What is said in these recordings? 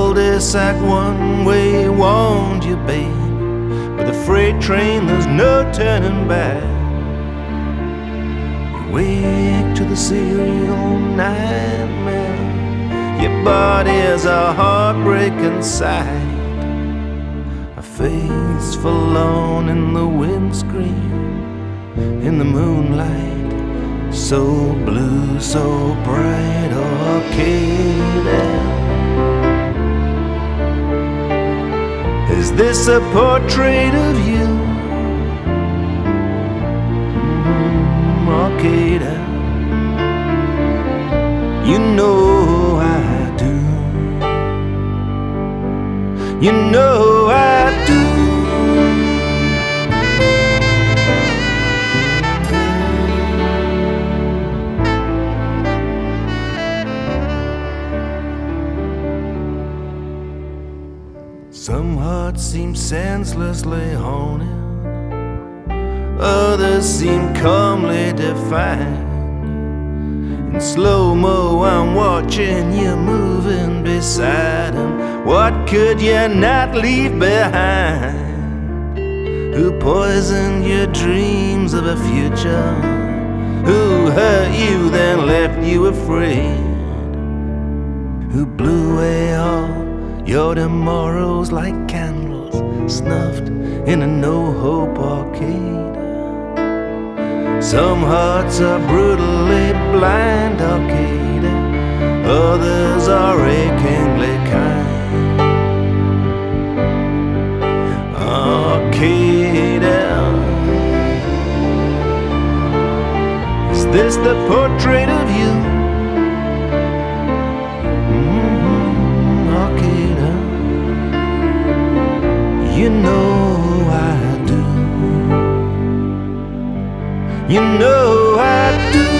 cul-de-sac one way warned you, babe. With a freight train, there's no turning back. You wake to the serial nightmare. Your body's a heartbreaking sight. A face forlorn in the windscreen, in the moonlight, so blue, so bright, Arcadia. Is this a portrait of you? Arcadia. You know I do. You know I do. Some hearts seem senselessly haunted, others seem calmly defined. In slow-mo I'm watching you moving beside him. What could you not leave behind? Who poisoned your dreams of a future? Who hurt you then left you afraid? Who blew away all your tomorrows like candles snuffed in a no-hope arcade? Some hearts are brutally blind, Arcadia. Others are achingly kind, Arcadia. Is this the portrait of you? Arcadia. You know I do. You know I do.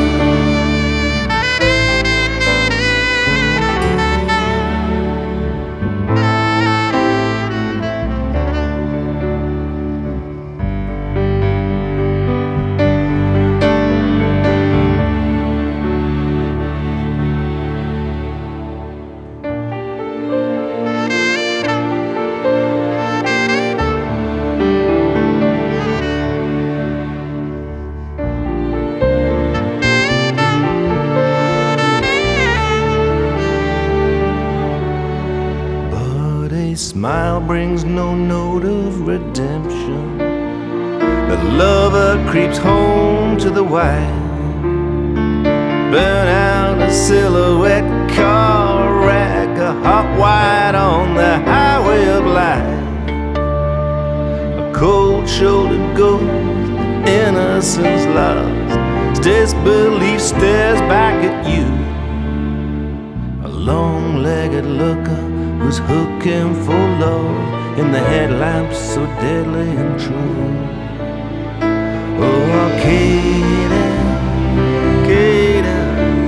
A smile brings no note of redemption. The lover creeps home to the wild. Burn out a silhouette car wreck, a hot white on the highway of life. A cold-shouldered ghost, innocence lost, disbelief stares back at you. A long-legged looker who's hooking for love in the headlamps so deadly and true. Oh, Arcadia, Arcadia,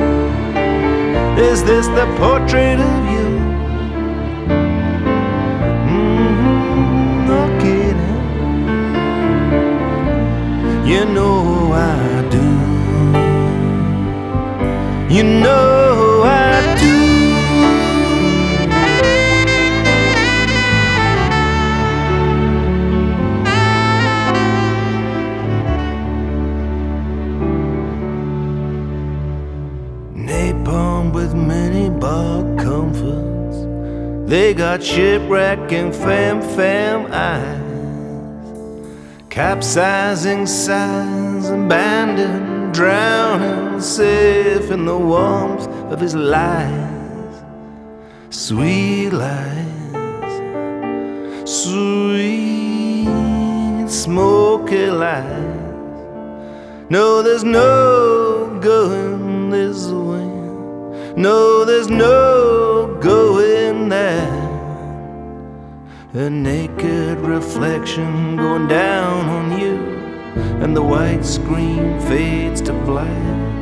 is this the portrait of you? Arcadia, you know I do. You know I do. Napalm with many bar comforts, they got shipwreck and fam eyes, capsizing sighs, abandoned, drowning, safe in the warmth of his lies. Sweet lies, sweet smoky lies. No, there's no going this way. No, there's no going there. A naked reflection going down on you, and the white screen fades to black.